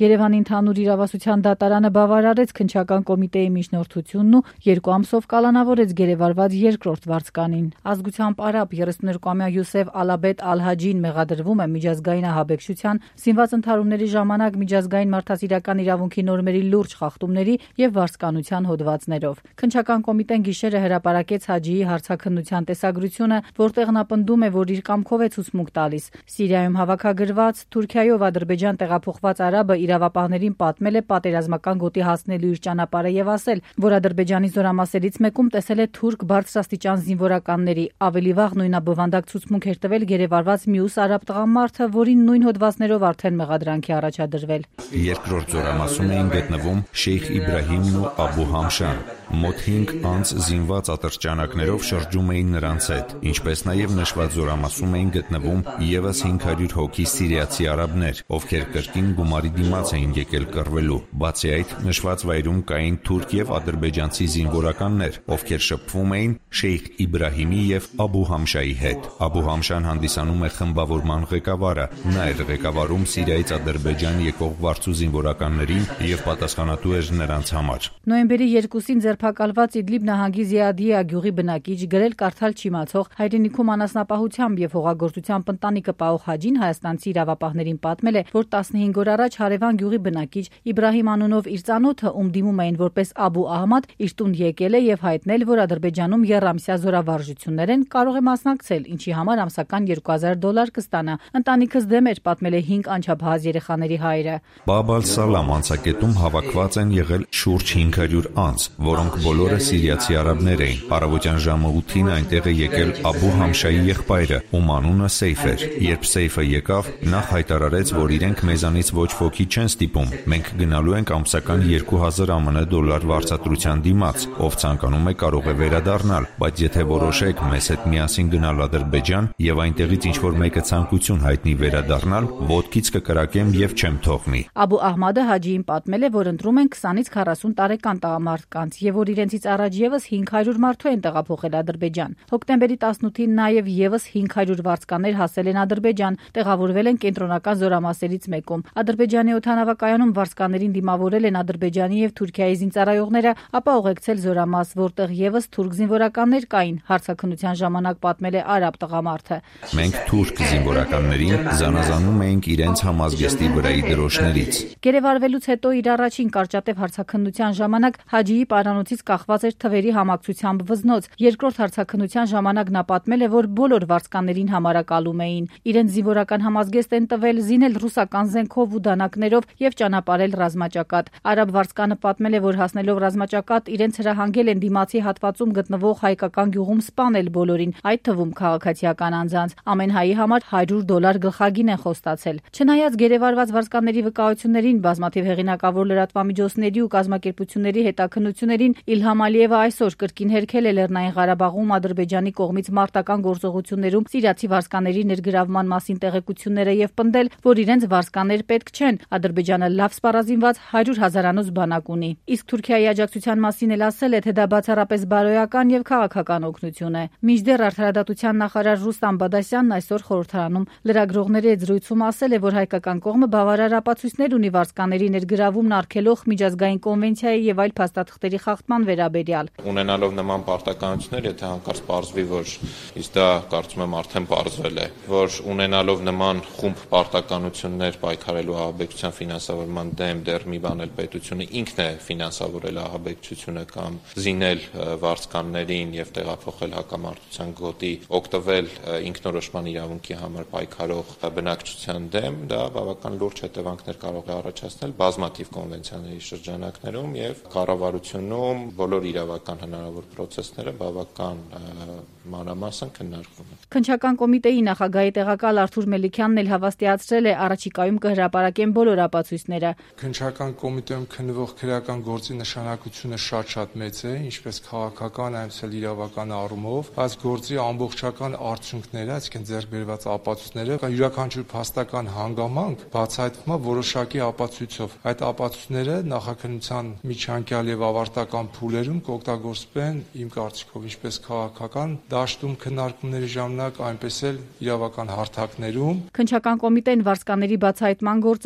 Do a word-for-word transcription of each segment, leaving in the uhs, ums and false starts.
Երևանի ընդհանուր իրավասության դատարանը բավարարեց քննչական կոմիտեի միջնորդությունն ու երկու ամսով կալանավորեց գերեվարված երկրորդ վարձկանին։ Ազգությամբ արաբ երեսուններկուամյա Յուսեֆ Ալաբեդ Ալ-Հաջին մեղադրվում է միջազգային ահաբեկչության, զինված ընդհարումների ժամանակ միջազգային մարդասիրական իրավունքի նորմերի լուրջ խախտումների եւ վարձկանության հոդվածներով։ Քննչական կոմիտեն գիշերը հրապարակեց Հաջիի հարցաքննության տեսագրությունը, որտեղ նա պնդում է, որ իր կամքով է ցուցմունք տալիս։ Սիրիայում հավաքագրված Թուրքիայով Ադրբեջան տեղափոխված արաբը իրավապահներին պատմել է պատերազմական գոտի հասնելու իր ճանապարհը եւ ասել, որ Ադրբեջանի զորամասերից մեկում տեսել է թուրք բարձրաստիճան զինվորականների։ Ավելի վաղ նույնաբովանդակ ցուցմունք էր տվել գերեվարված մյուս արաբ տղամարդը, որին նույն հոդվածներով արդեն մեղադրանքի առաջադրվել։ Երկրորդ զորամասում էին գտնվում Շեյխ Իբրահիմն ու Աբու Համշան։ Մոտ հինգ անց զինված ատրճանակներով շրջում էին նրանց հետ, ինչպես նաև նշված զորամասում էին գտնվում ևս հինգ հարյուր հոգի սիրիացի արաբներ, ովքեր կրկին գումարի դիմաց էին եկել կռվելու։ Բացի այդ, նշված վայրում կային թուրք եւ ադրբեջանցի զինվորականներ, ովքեր շփվում էին Շեյխ Իբրահիմի եւ Աբու Համշայի հետ։ Աբու Համշան հանդիսանում է խմբավորման ղեկավարը, նա էր ղեկավարում Սիրիայից Ադրբեջան եկող վարձու զինվորականներին եւ պատասխանատու էր նրանց համար։ Նոյեմբերի երկուսին ձերբակալված Իդլիբ նահանգի Զիադիա գյուղի բնակիչ գրել կարդալ չիմացող հայրենիքում անասնապահությամբ եւ հողագործությամբ ընտանիքը պահող Հաջին հայաստանցի իրավապահներին պատմել է, որ տասնհինգ օր առաջ հարևան գյուղի բնակիչ Իբրահիմ անունով իր ծանոթը, ում դիմում էին որպես Աբու Ահմադ, իր տուն եկել է եւ հայտնել, որ Ադրբեջանում եռամսյա զորավարժություններ են, կարող է մասնակցել, ինչի համար ամսական երկու հազար դոլար կստանա։ Ընտանիքս դեմ էր, պատմել է հինգ անչափահաս երեխաների հայրը։ Բաբ ալ-Սալամ անցակետում հավաքված են եղել շուրջ հինգ հարյուր անձ, որոնք բոլորը սիրիացի արաբներ էին։ Առավոտյան ժամը ութին այնտեղ է եկել Աբու Համշայի եղբայրը, ում անունը Սեյֆ էր։ Երբ Սեյֆը եկավ, նախ հայտարարեց, որ իրենք մեզանից ոչ ոքի չեն ստիպում։ Մենք գնալու ենք ամսական երկու հազար ԱՄՆ դոլար վարձատրության դիմաց, ով ցանկանում է կարող է վերադառնալ, բայց եթե որոշեք մեզ հետ միասին գնալ Ադրբեջան եւ այնտեղից ինչ որ մեկը ցանկություն հայտնի վերադառնալ, ոտքից կկրակեմ եւ չեմ թողնի։ Աբու Ահմադը Հաջիին պատմել է, որ ընտրում են քսանից քառասուն տարեկան տղամարդկանց եւ որ իրենցից առաջ եւս հինգ հարյուր մարդու են տեղափոխել Ադրբեջան։ Հոկտեմբերի տասնութին նաեւ եւս հինգ հարյուր վարձկաներ հասել են Ադրբեջան, տեղավորվել են կենտրոնական զորամասերից մեկում։ Ադրբեջանի օդանավակայանում վարձկաներին դիմավորել են Ադրբեջանի եւ Թուրքիայի զինծառայողները, ապա ուղեկցել զորամաս, որտեղ եւս թուրք զինվորականներ կային, հարցաքննության ժամանակ պատմել է արաբ տղամարդը։ Մենք թուրք զինվորականներին զանազանում էինք իրենց համազգեստի վրայի դրոշներից։ Գերեվարվելուց հետո իր առաջին կարճատև հարցաքննության ժամանակ Հաջիի պարանոցից կախված էր թվերի համակցությամբ վզնոց։ Երկրորդ հարցաքննության ժամանակ նա պատմել է, որ բոլոր վարձկաներին համարակալում էին։ Իրենց զինվորական համազգեստ են տվել, զինել ռուսական զենքով ու դանակներով եւ ճանապարհել ռազմաճակատ։ Արաբ վարձկանը պատմել է, որ հասնելով ռազմաճակատ իրենց հրահանգել են դիմացի հատվածում գտնվող հայկական գյուղում սպանել բոլորին, այդ թվում քաղաքացիական անձանց։ Ամեն հայի համար հարյուր դոլար գլխագին են խոստացել։ Չնայած գերեվարված վարձկանների վկայություններին, բազմաթիվ հեղինակավոր լրատվամիջոցների ու կազմակերպությունների հետաքննություններին, Իլհամ Ալիևը այսօր կրկին հերքել է Լեռնային Ղարաբաղում Ադրբեջանի կողմից մարտական գործողություններում սիրիացի վարձկաների ներգրավման մասին տեղեկությունները եւ պնդել, որ իրենց վարձկաներ պետք չեն։ Ադրբեջանը լավ սպառազինված հարյուր հազարանոց բանակ ունի։ Իսկ Թուրքիայի աջակցության մասին էլ ասել է, թե դա բացառապես բարոյական եւ քաղաքական օգնություն է։ Մինչդեռ արդարադատության նախարար Ռուստամ Բադասյանն այսօր խորհրդարանում լրագրողների հետ զրույցում ասել է, որ հայկական կողմը բավարար ապացույցներ ունի վարձկաների ներգրավումն արգելող միջազգային կոնվենցիայի եւ այլ փաստաթղթերի խախտման վերաբերյալ։ Ունենալով նման պարտականություններ, եթե հանկարծ պարզվի, որ իսկ դա կարծում եմ արդեն պարզվել է, որ ունենալով նման խումբ պարտականություններ պայքարելու ահաբեկչության ֆինանսավորման դեմ դեռ մի բան էլ պետությունը ինքն է ֆինանսավորել ահաբեկչությունը կամ զինել վարձկաններին եւ տեղափոխել հակամարտության գոտի, օգտվել ինքնորոշման իրավունքի համար պայքարող բնակչության դեմ, դա բավական լուրջ հետևանքներ կարող է առաջացնել բազմաթիվ կոնվենցիաների շրջանակներում եւ կառավարությունում բոլոր իրավական հնարավոր պրոցեսները բավական մանրամասն քննարկվում են։ Քննչական կոմիտեի նախագահի տեղակալ Արթուր Մելիքյանն էլ հավաստիացրել է, առաջիկայում կհրապարակեն բոլոր ապացույցները։ Քննչական կոմիտեում քննվող քրեական գործի նշանակությունը շատ-շատ մեծ է, ինչպես քաղաքական, այնպես էլ իրավական առումով, այս գործի ամբողջական արդյունքները, այսինքն ձեռք բերված ապացույցները, յուրաքանչյուր փաստական հանգամանք բացահայտվում է որոշակի ապացույցով։ Այդ ապացույցները նախաքննության միջանկյալ եւ ավարտական փուլերում կօգտագործվեն իմ կարծիքով ինչպես քաղաքական դաշտում քննարկումների ժամանակ, այնպես էլ իրավական հարթակներում։ Քննչական կոմիտեն վարձկաների բացահայտման գործերով համագ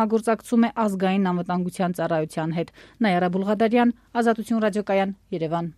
համագործակցում է ազգային անվտանգության ծառայության հետ։ Նաիրա Բուլղադարյան, Ազատություն ռադիոկայան, Երևան։